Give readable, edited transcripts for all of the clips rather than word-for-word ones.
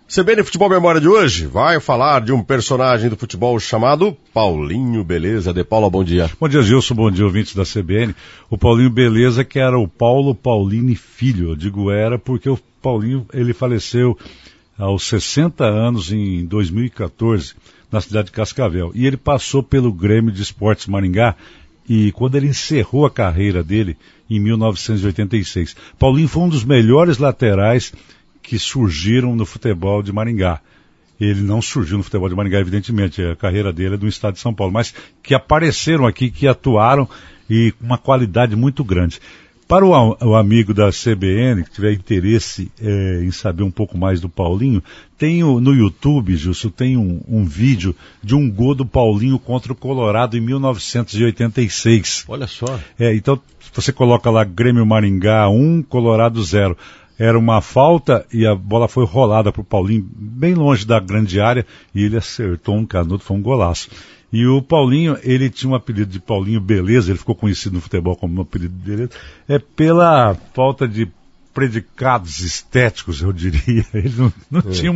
CBN Futebol Memória de hoje vai falar de um personagem do futebol chamado Paulinho Beleza. De Paula, bom dia. Bom dia, Gilson, bom dia, ouvintes da CBN. O Paulinho Beleza, que era o Paulo Paulini Filho, eu digo era porque o Paulinho, ele faleceu aos 60 anos em 2014, na cidade de Cascavel. E ele passou pelo Grêmio de Esportes Maringá, e quando ele encerrou a carreira dele, em 1986. Paulinho foi um dos melhores laterais que surgiram no futebol de Maringá. Ele não surgiu no futebol de Maringá, evidentemente, a carreira dele é do estado de São Paulo, mas que apareceram aqui, que atuaram e com uma qualidade muito grande. Para o amigo da CBN, que tiver interesse em saber um pouco mais do Paulinho, tem no YouTube, Gilson, tem um vídeo de um gol do Paulinho contra o Colorado em 1986. Olha só. Então, você coloca lá Grêmio Maringá 1, Colorado 0. Era uma falta e a bola foi rolada para o Paulinho, bem longe da grande área, e ele acertou um canudo, foi um golaço. E o Paulinho, ele tinha um apelido de Paulinho Beleza, ele ficou conhecido no futebol como um apelido de beleza, pela falta de predicados estéticos, eu diria. Ele não tinha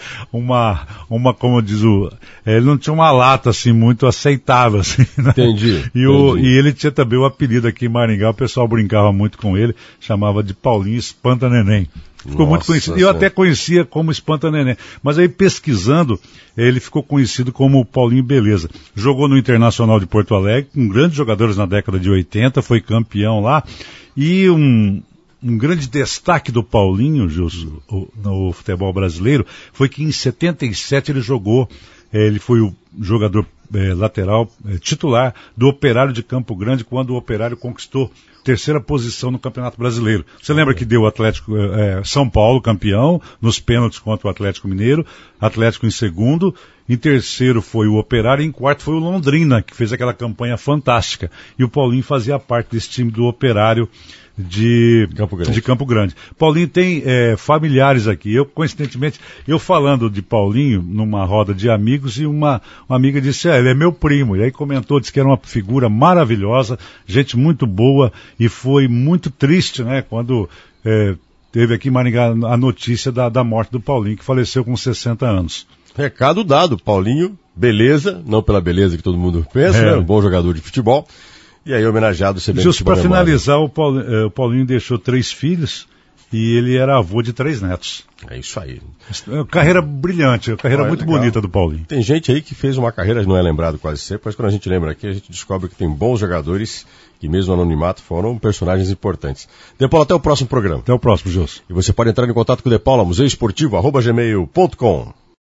uma como diz ele não tinha uma lata assim muito aceitável, assim, né? Entendi. E ele tinha também o apelido aqui em Maringá, o pessoal brincava muito com ele, chamava de Paulinho Espanta Neném. Ficou muito conhecido. Eu até conhecia como Espanta Neném. Mas aí pesquisando, ele ficou conhecido como Paulinho Beleza. Jogou no Internacional de Porto Alegre, com grandes jogadores na década de 80, foi campeão lá. E um grande destaque do Paulinho, Gilson, no futebol brasileiro, foi que em 77 ele jogou, ele foi o jogador lateral titular do Operário de Campo Grande, quando o Operário conquistou terceira posição no Campeonato Brasileiro. Você lembra que deu o Atlético São Paulo campeão, nos pênaltis contra o Atlético Mineiro, Atlético em segundo, em terceiro foi o Operário e em quarto foi o Londrina, que fez aquela campanha fantástica. E o Paulinho fazia parte desse time do Operário de Campo Grande. Paulinho tem familiares aqui. Coincidentemente, falando de Paulinho numa roda de amigos, e uma amiga disse, ele é meu primo. E aí comentou, disse que era uma figura maravilhosa, gente muito boa, e foi muito triste, né, quando teve aqui em Maringá a notícia da morte do Paulinho, que faleceu com 60 anos. Recado dado, Paulinho, beleza, não pela beleza que todo mundo pensa, né, um bom jogador de futebol. E aí, homenageado o CBN Justo para finalizar, o Paulinho deixou 3 filhos e ele era avô de 3 netos. É isso aí. Carreira brilhante, carreira muito legal. Bonita do Paulinho. Tem gente aí que fez uma carreira, não é lembrado quase sempre, mas quando a gente lembra aqui, a gente descobre que tem bons jogadores que mesmo no anonimato foram personagens importantes. De Paula, até o próximo programa. Até o próximo, Gilson. E você pode entrar em contato com o De Paula, museuesportivo@gmail.com.